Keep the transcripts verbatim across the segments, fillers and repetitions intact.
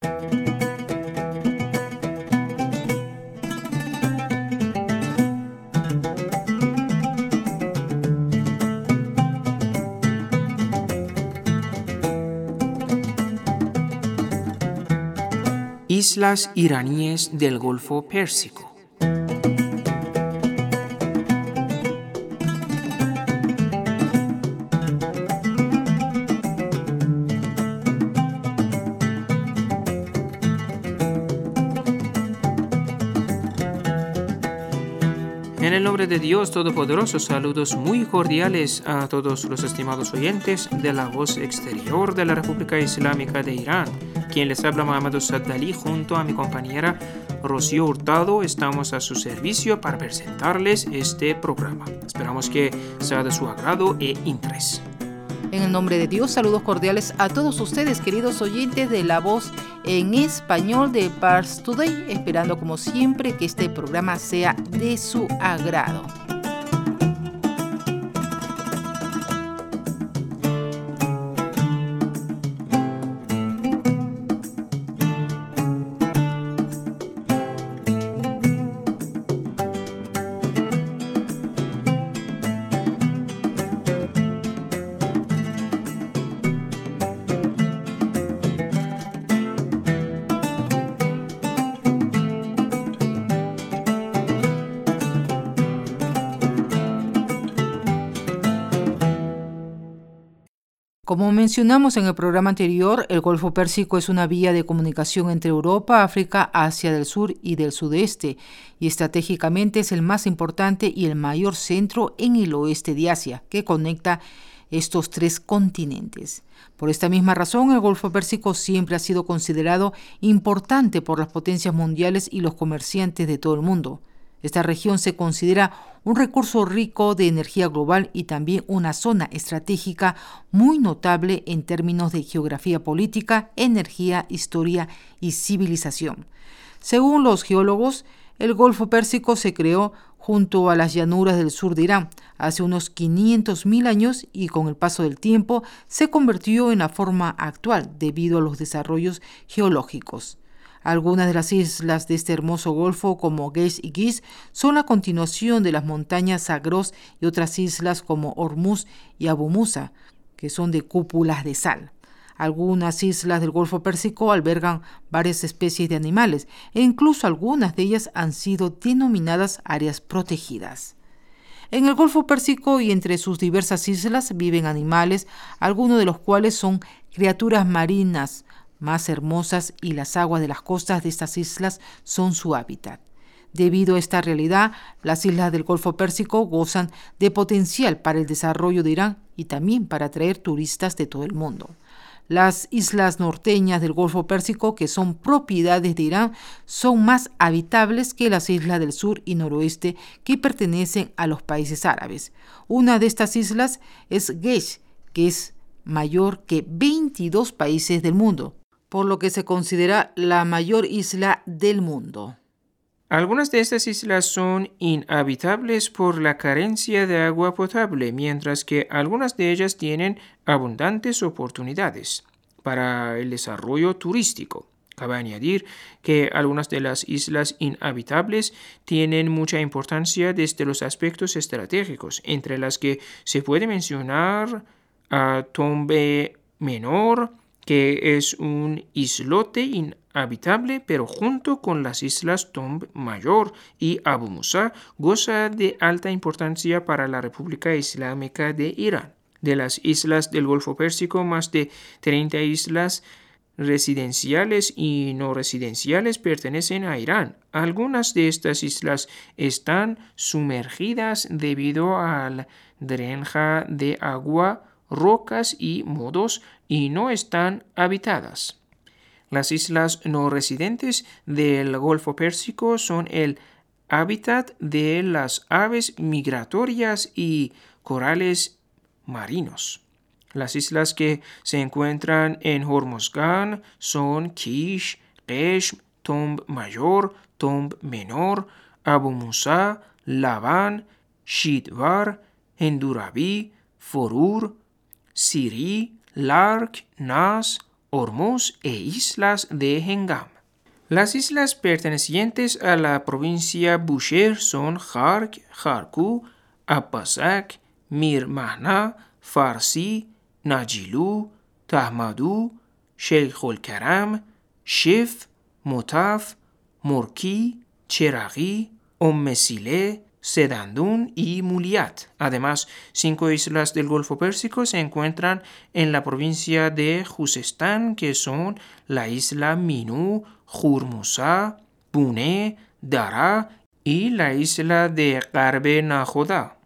Islas iraníes del Golfo Pérsico. En el nombre de Dios Todopoderoso, saludos muy cordiales a todos los estimados oyentes de la voz exterior de la República Islámica de Irán. Quien les habla, Mohammad Saddali, junto a mi compañera Rocío Hurtado, estamos a su servicio para presentarles este programa. Esperamos que sea de su agrado e interés. En el nombre de Dios, saludos cordiales a todos ustedes, queridos oyentes de la voz en español de Pars Today, esperando como siempre que este programa sea de su agrado. Como mencionamos en el programa anterior, el Golfo Pérsico es una vía de comunicación entre Europa, África, Asia del Sur y del Sudeste, y estratégicamente es el más importante y el mayor centro en el oeste de Asia, que conecta estos tres continentes. Por esta misma razón, el Golfo Pérsico siempre ha sido considerado importante por las potencias mundiales y los comerciantes de todo el mundo. Esta región se considera un recurso rico de energía global y también una zona estratégica muy notable en términos de geografía política, energía, historia y civilización. Según los geólogos, el Golfo Pérsico se creó junto a las llanuras del sur de Irán hace unos quinientos mil años y con el paso del tiempo se convirtió en la forma actual debido a los desarrollos geológicos. Algunas de las islas de este hermoso golfo, como Gesh y Giz, son la continuación de las montañas Zagros y otras islas como Hormuz y Abu Musa, que son de cúpulas de sal. Algunas islas del Golfo Pérsico albergan varias especies de animales e incluso algunas de ellas han sido denominadas áreas protegidas. En el Golfo Pérsico y entre sus diversas islas viven animales, algunos de los cuales son criaturas marinas más hermosas y las aguas de las costas de estas islas son su hábitat. Debido a esta realidad, las islas del Golfo Pérsico gozan de potencial para el desarrollo de Irán y también para atraer turistas de todo el mundo. Las islas norteñas del Golfo Pérsico, que son propiedades de Irán, son más habitables que las islas del sur y noroeste que pertenecen a los países árabes. Una de estas islas es Gesh, que es mayor que veintidós países del mundo, por lo que se considera la mayor isla del mundo. Algunas de estas islas son inhabitables por la carencia de agua potable, mientras que algunas de ellas tienen abundantes oportunidades para el desarrollo turístico. Cabe añadir que algunas de las islas inhabitables tienen mucha importancia desde los aspectos estratégicos, entre las que se puede mencionar a Tombe Menor, que es un islote inhabitable, pero junto con las islas Tomb Mayor y Abu Musa goza de alta importancia para la República Islámica de Irán. De las islas del Golfo Pérsico, más de treinta islas residenciales y no residenciales pertenecen a Irán. Algunas de estas islas están sumergidas debido al drenaje de agua, rocas y modos y no están habitadas. Las islas no residentes del Golfo Pérsico son el hábitat de las aves migratorias y corales marinos. Las islas que se encuentran en Hormozgan son Kish, Qeshm, Tomb Mayor, Tomb Menor, Abu Musa, Laban, Shidvar, Endurabi, Forur, Siri, Lark, Nas, Hormuz e islas de Hengam. Las islas pertenecientes a la provincia Bushehr son Khark, Kharku, Abbazak, Mir Mahna, Farsi, Najilu, Tahmadu, Sheikh el-Karam, Shif, Motaf, Morki, Cheraghi, Ommesile, Sedandun y Muliat. Además, cinco islas del Golfo Pérsico se encuentran en la provincia de Juzestán, que son la isla Minu, Hurmusa, Pune, Dara y la isla de Garbe Najoda.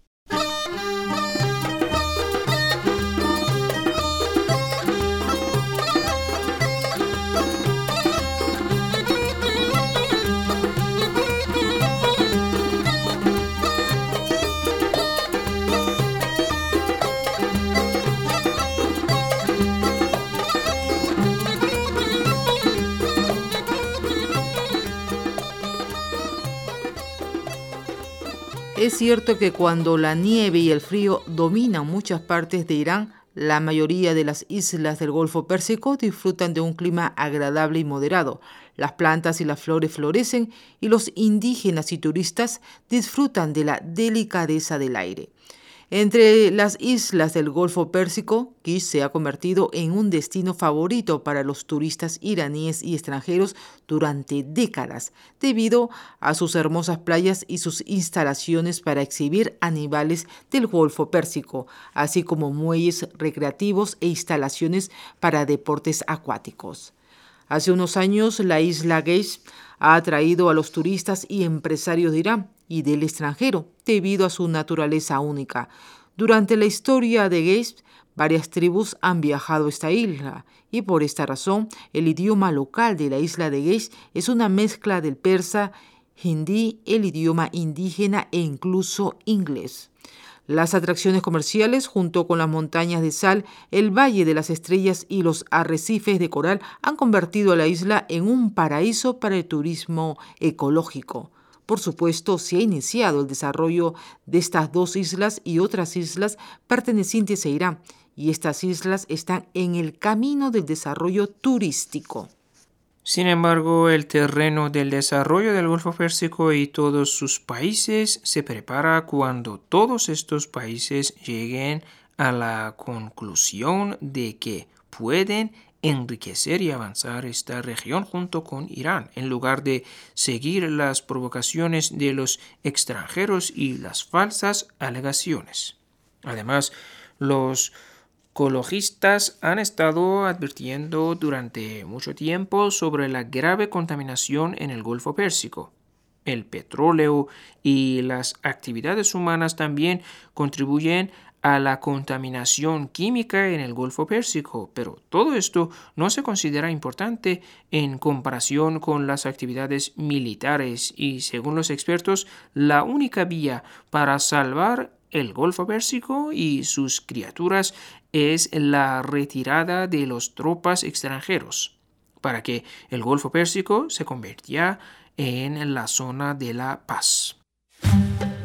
Es cierto que cuando la nieve y el frío dominan muchas partes de Irán, la mayoría de las islas del Golfo Pérsico disfrutan de un clima agradable y moderado. Las plantas y las flores florecen y los indígenas y turistas disfrutan de la delicadeza del aire. Entre las islas del Golfo Pérsico, Kish se ha convertido en un destino favorito para los turistas iraníes y extranjeros durante décadas, debido a sus hermosas playas y sus instalaciones para exhibir animales del Golfo Pérsico, así como muelles recreativos e instalaciones para deportes acuáticos. Hace unos años, la isla Kish ha atraído a los turistas y empresarios de Irán y del extranjero debido a su naturaleza única. Durante la historia de Kish, varias tribus han viajado a esta isla y por esta razón el idioma local de la isla de Kish es una mezcla del persa, hindi, el idioma indígena e incluso inglés. Las atracciones comerciales, junto con las montañas de sal, el Valle de las Estrellas y los arrecifes de coral, han convertido a la isla en un paraíso para el turismo ecológico. Por supuesto, se ha iniciado el desarrollo de estas dos islas y otras islas pertenecientes a Irán, y estas islas están en el camino del desarrollo turístico. Sin embargo, el terreno del desarrollo del Golfo Pérsico y todos sus países se prepara cuando todos estos países lleguen a la conclusión de que pueden enriquecer y avanzar esta región junto con Irán, en lugar de seguir las provocaciones de los extranjeros y las falsas alegaciones. Además, los ecologistas han estado advirtiendo durante mucho tiempo sobre la grave contaminación en el Golfo Pérsico. El petróleo y las actividades humanas también contribuyen a la contaminación química en el Golfo Pérsico, pero todo esto no se considera importante en comparación con las actividades militares y, según los expertos, la única vía para salvar el Golfo Pérsico y sus criaturas es la retirada de las tropas extranjeros, para que el Golfo Pérsico se convirtiera en la zona de la paz.